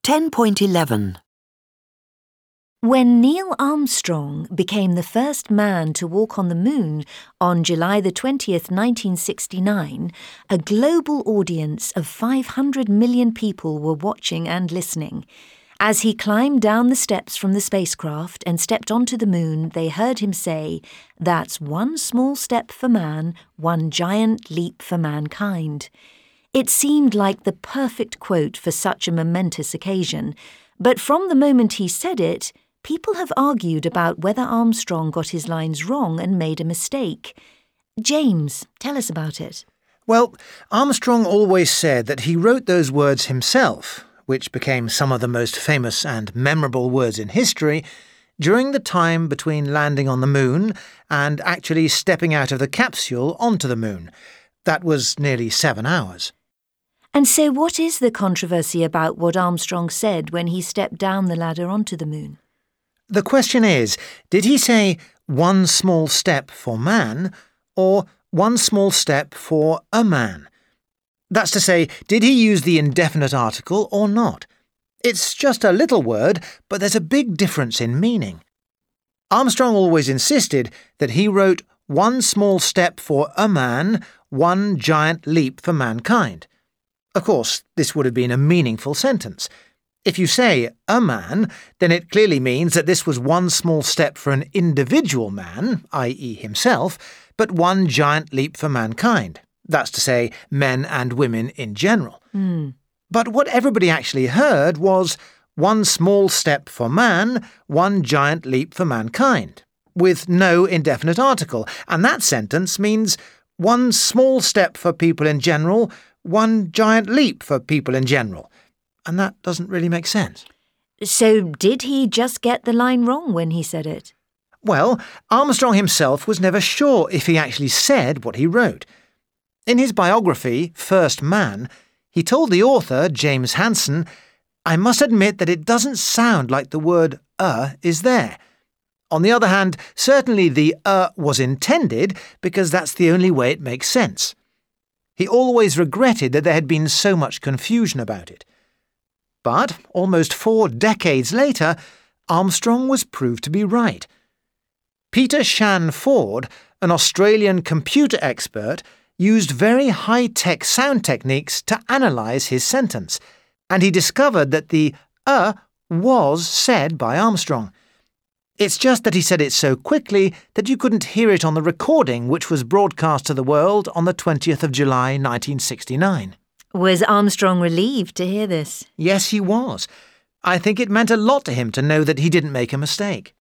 10.11. When Neil Armstrong became the first man to walk on the moon on July the 20th, 1969, a global audience of 500 million people were watching and listening. As he climbed down the steps from the spacecraft and stepped onto the moon, they heard him say, "That's one small step for man, one giant leap for mankind." It seemed like the perfect quote for such a momentous occasion, but from the moment he said it, people have argued about whether Armstrong got his lines wrong and made a mistake. James, tell us about it. Well, Armstrong always said that he wrote those words himself, which became some of the most famous and memorable words in history, during the time between landing on the moon and actually stepping out of the capsule onto the moon. That was nearly 7 hours. And so what is the controversy about what Armstrong said when he stepped down the ladder onto the moon? The question is, did he say one small step for man or one small step for a man? That's to say, did he use the indefinite article or not? It's just a little word, but there's a big difference in meaning. Armstrong always insisted that he wrote one small step for a man, one giant leap for mankind. Of course, this would have been a meaningful sentence. If you say a man, then it clearly means that this was one small step for an individual man, i.e. himself, but one giant leap for mankind. That's to say, men and women in general. But what everybody actually heard was one small step for man, one giant leap for mankind, with no indefinite article. And that sentence means one small step for people in general, one giant leap for people in general. And that doesn't really make sense. So did he just get the line wrong when he said it? Well, Armstrong himself was never sure if he actually said what he wrote. In his biography, First Man, he told the author, James Hansen, "I must admit that it doesn't sound like the word is there." On the other hand, certainly the was intended because that's the only way it makes sense. He always regretted that there had been so much confusion about it. But, almost 4 decades later, Armstrong was proved to be right. Peter Shan Ford, an Australian computer expert, used very high-tech sound techniques to analyse his sentence, and he discovered that the was said by Armstrong. It's just that he said it so quickly that you couldn't hear it on the recording which was broadcast to the world on the 20th of July 1969. Was Armstrong relieved to hear this? Yes, he was. I think it meant a lot to him to know that he didn't make a mistake.